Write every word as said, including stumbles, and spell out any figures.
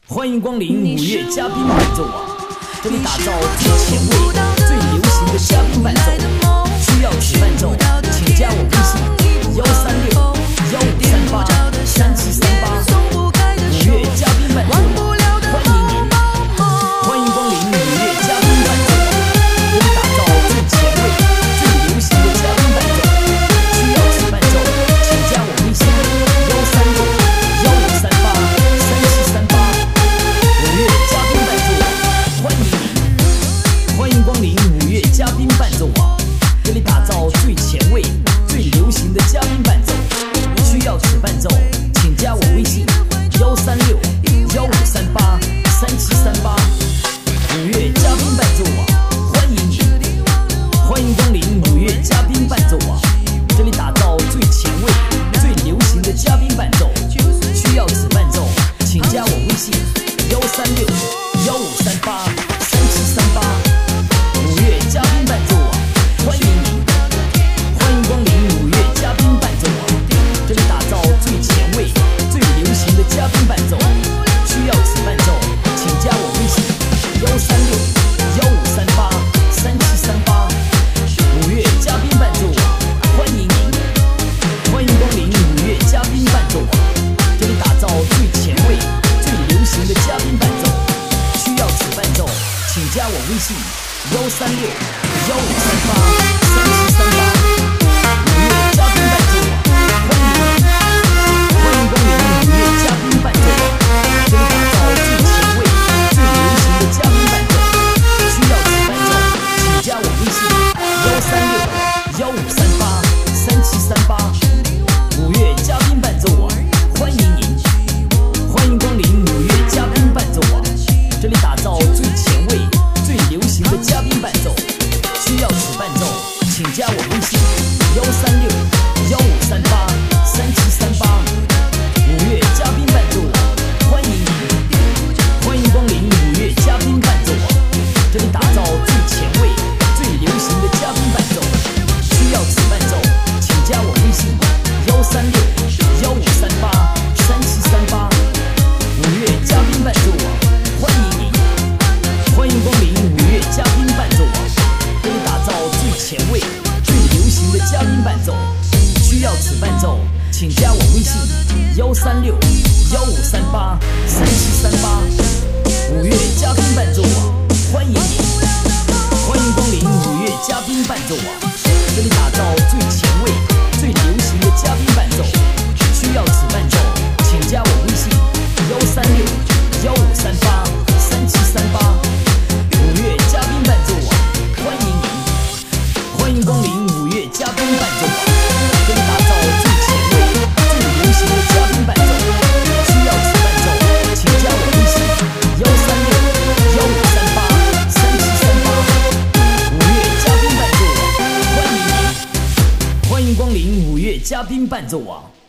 欢迎光临五月嘉宾伴奏网，这里打造最前卫、最流行的嘉宾伴奏。需要此伴奏，请加我微信：幺三六幺五三八三七三八。五月嘉宾伴奏网，欢迎您！欢迎光临五月嘉宾伴奏网，这里打造最前卫、最流行的嘉宾伴奏。需要此伴奏，请加我微信：幺三六幺五三八三七三八。五月嘉宾伴奏网，欢迎您！欢迎光临五月嘉宾伴奏网，这里打造最前卫、最流行的嘉宾伴奏。需要此伴奏，请加我微信：幺三六幺五三八三七三八。五月嘉宾伴奏网，欢迎您！欢迎光临五月嘉宾伴奏网，这里打造最前卫、最流行的嘉宾伴奏。需要此伴奏，请加我微信：幺三六幺五三八三七三八。五月嘉宾伴奏网，欢迎您！欢迎光临五月嘉宾伴奏网，这里打造最前卫、最流行的嘉宾伴奏。需要此伴奏，请加我微信：幺三六幺五三八三七三八。五月嘉宾伴奏网，欢迎您！欢迎光临五月嘉宾伴奏网，这里打造最前卫、最流行的嘉宾伴奏。需要此伴奏，请加我微信：幺三六幺五三八三七三八。五月嘉宾伴奏网，欢迎您！欢迎光临五月嘉宾伴奏网，这里打造最前卫、最流行的嘉宾伴奏。需要此伴奏，请加我微信：幺三六幺五三八三七三八。五月嘉宾伴奏网，欢迎您！欢迎光临五月嘉宾伴奏网，这里打造最前卫、最流行的嘉宾伴奏。需要此伴奏，请加我微信：幺三六幺五三八三七三八。五月嘉宾伴奏网，欢迎您！欢迎光临五月嘉宾伴奏网，这里打造最前卫、最流行的嘉宾伴奏。需要此伴奏，请加我微信：幺三六幺五三八三七三八。五月嘉宾伴奏网，欢迎您！欢迎光临五月嘉宾伴奏网，这里打造最前卫、最流行的嘉宾伴奏。需要此伴奏，请加我微信：幺三六幺五三八三七三八。五月嘉宾伴奏网，欢迎您！欢迎光临五月嘉宾伴奏网，这里打造最前卫、最流行的嘉宾伴奏。需要此伴奏，请加我微信：幺三六幺五三八三七三八。五月嘉宾伴奏网，欢迎您！欢迎光临五月嘉宾伴奏网，这里打造最前卫、最流行的嘉宾伴奏。需要此伴奏，请加我微信：幺三六幺五三八三七三八。五月嘉宾伴奏网，欢迎您！欢迎光临五月嘉宾伴奏网。